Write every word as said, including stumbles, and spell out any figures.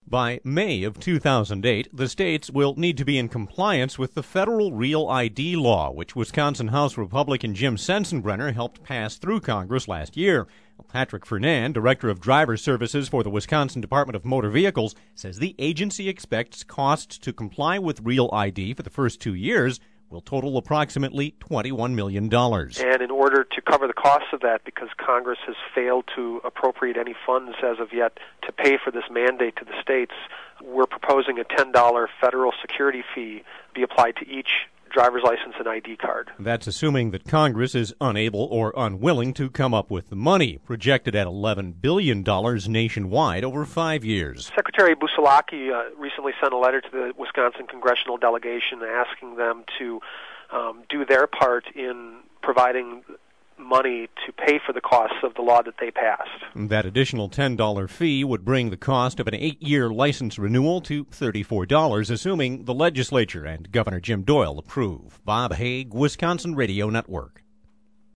By May of two thousand eight, the states will need to be in compliance with the federal Real I D law, which Wisconsin House Republican Jim Sensenbrenner helped pass through Congress last year. Patrick Fernand, Director of Driver Services for the Wisconsin Department of Motor Vehicles, says the agency expects costs to comply with Real I D for the first two years will total approximately twenty-one million dollars. And in order to cover the costs of that, because Congress has failed to appropriate any funds as of yet to pay for this mandate to the states, we're proposing a ten dollars federal security fee be applied to each driver's license and I D card. That's assuming that Congress is unable or unwilling to come up with the money, projected at eleven billion dollars nationwide over five years. Secretary Busalaki uh, recently sent a letter to the Wisconsin congressional delegation asking them to um, do their part in providing money to pay for the costs of the law that they passed. That additional ten dollars fee would bring the cost of an eight-year license renewal to thirty-four dollars, assuming the legislature and Governor Jim Doyle approve. Bob Haig, Wisconsin Radio Network.